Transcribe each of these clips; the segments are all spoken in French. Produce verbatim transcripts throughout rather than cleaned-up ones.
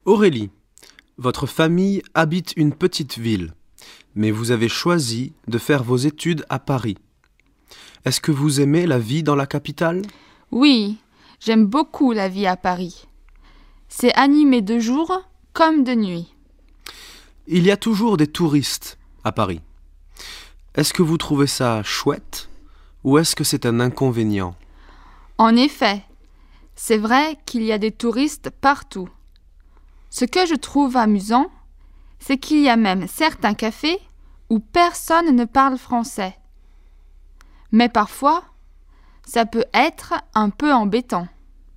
Aurélie, votre famille habite une petite ville, mais vous avez choisi de faire vos études à Paris. Est-ce que vous aimez la vie dans la capitale ? Oui, j'aime beaucoup la vie à Paris. C'est animé de jour comme de nuit. Il y a toujours des touristes à Paris. Est-ce que vous trouvez ça chouette ou est-ce que c'est un inconvénient ? En effet, c'est vrai qu'il y a des touristes partout. Ce que je trouve amusant, c'est qu'il y a même certains cafés où personne ne parle français. Mais parfois, ça peut être un peu embêtant.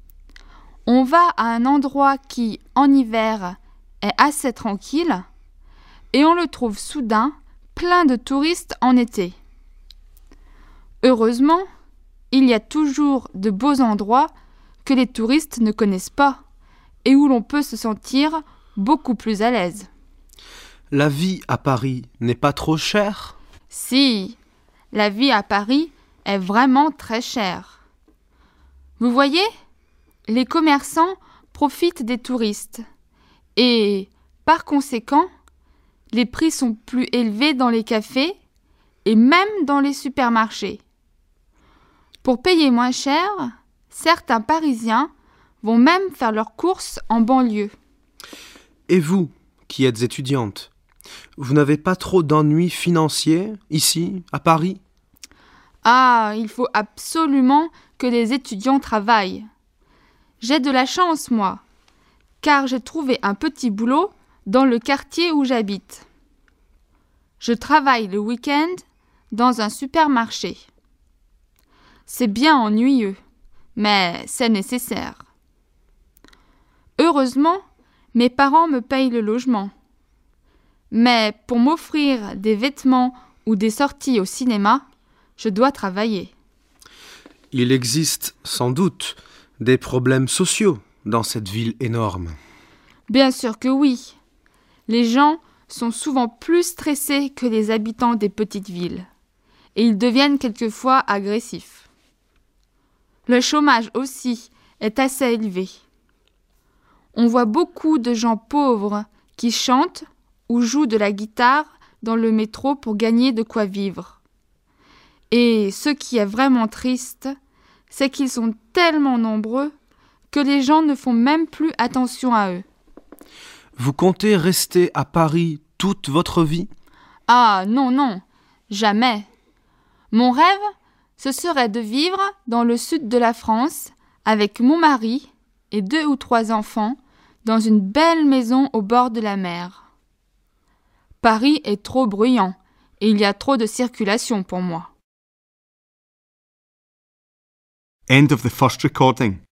On va à un endroit qui, en hiver, est assez tranquille et on le trouve soudain plein de touristes en été. Heureusement, il y a toujours de beaux endroits que les touristes ne connaissent pas et où l'on peut se sentir beaucoup plus à l'aise. La vie à Paris n'est pas trop chère ? Si, la vie à Paris est vraiment très chère. Vous voyez, les commerçants profitent des touristes et, par conséquent, les prix sont plus élevés dans les cafés et même dans les supermarchés. Pour payer moins cher, certains Parisiens vont même faire leurs courses en banlieue. Et vous, qui êtes étudiante, vous n'avez pas trop d'ennuis financiers ici, à Paris ? Ah, il faut absolument que les étudiants travaillent. J'ai de la chance, moi, car j'ai trouvé un petit boulot dans le quartier où j'habite. Je travaille le week-end dans un supermarché. C'est bien ennuyeux, mais c'est nécessaire. Heureusement, mes parents me payent le logement. Mais pour m'offrir des vêtements ou des sorties au cinéma, je dois travailler. Il existe sans doute des problèmes sociaux dans cette ville énorme. Bien sûr que oui. Les gens sont souvent plus stressés que les habitants des petites villes. Et ils deviennent quelquefois agressifs. Le chômage aussi est assez élevé. On voit beaucoup de gens pauvres qui chantent ou jouent de la guitare dans le métro pour gagner de quoi vivre. Et ce qui est vraiment triste, c'est qu'ils sont tellement nombreux que les gens ne font même plus attention à eux. Vous comptez rester à Paris toute votre vie ? Ah non, non, jamais. Mon rêve, ce serait de vivre dans le sud de la France avec mon mari et deux ou trois enfants dans une belle maison au bord de la mer. Paris est trop bruyant et il y a trop de circulation pour moi. End of the first recording.